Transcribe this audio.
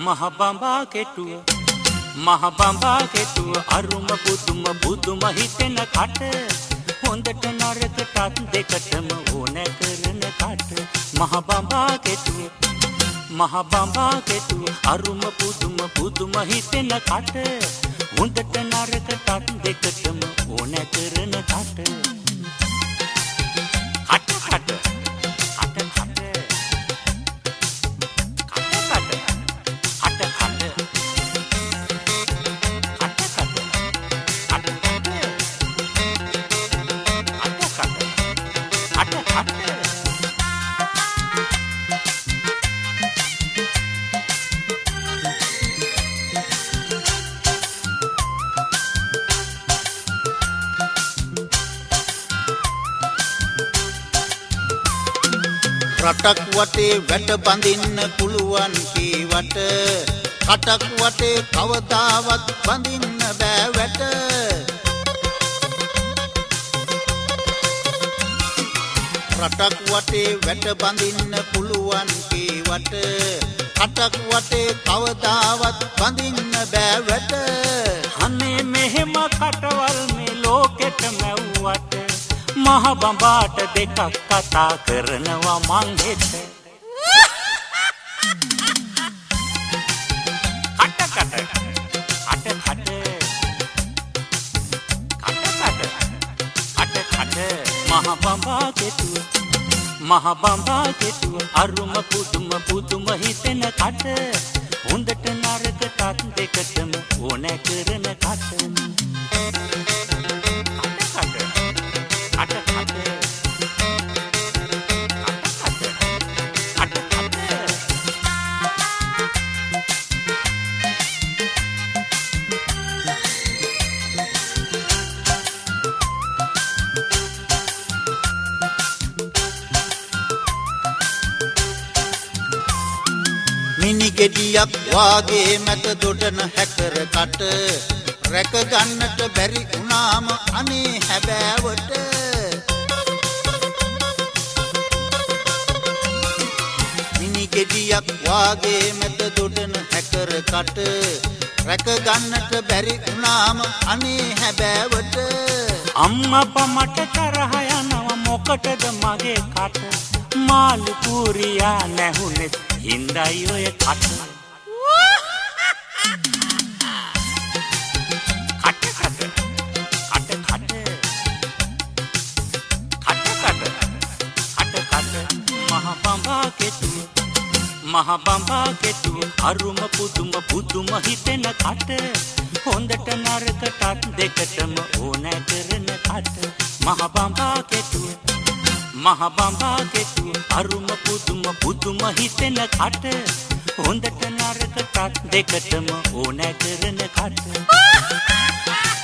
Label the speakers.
Speaker 1: මහ බඹා කෙටුව මහ බඹා කෙටුව අරුම පුදුම බුදුම හිතෙන කට හොඳට නරකටත් දෙකටම ඕන කරන කට මහ බඹා කෙටුව මහ බඹා කෙටුව අරුම පුදුම බුදුම හිතෙන කට හොඳට නරකටත් දෙකටම ඕන කරන කට
Speaker 2: රටක් වටේ වැට බඳින්න පුළුවන් කීවට කටක් වටේ කවදාවත් බඳින්න බෑ වැට රටක් වටේ වැට බඳින්න පුළුවන් කීවට කටක් වටේ කවදාවත් බඳින්න බෑ වැට
Speaker 1: අනේ මෙහෙම කටවල් මේ ලෝකෙට මැව්වට මහ බඹාට දෙකක් කතා කරනවා මං හෙට මහ බඹා කෙටුව මහ බඹා කෙටුව අරුම පුදුම පුදුම හිතෙන කට හොඳට නරකටත් දෙකටම ඕන කරන කට
Speaker 2: මිනි ගෙඩියක් වාගේ මැද දොඩන හැකර කට රැක ගන්නට බැරි වුණාම අනේ හැබෑවට මිනි ගෙඩියක් වාගේ මැද දොඩන හැකර කට රැක ගන්නට බැරි වුණාම අනේ හැබෑවට
Speaker 1: අම්මා මට තරහ යනවා මොකටද මගේ කට මාළු කුරියා නැහුනේ හින්දයි ඔය කට මහ බඹා කෙටුව මහ බඹා කෙටුව අරුම පුදුම පුදුම හිතෙන කට හොඳට නරකටත් දෙකටම ඕන කරන කට මහ බඹා කෙටුව මහ බඹා කෙටුව අරුම පුදුම පුදුම හිතෙන කට හොඳට නරකටත් දෙකටම ඕන කරන කට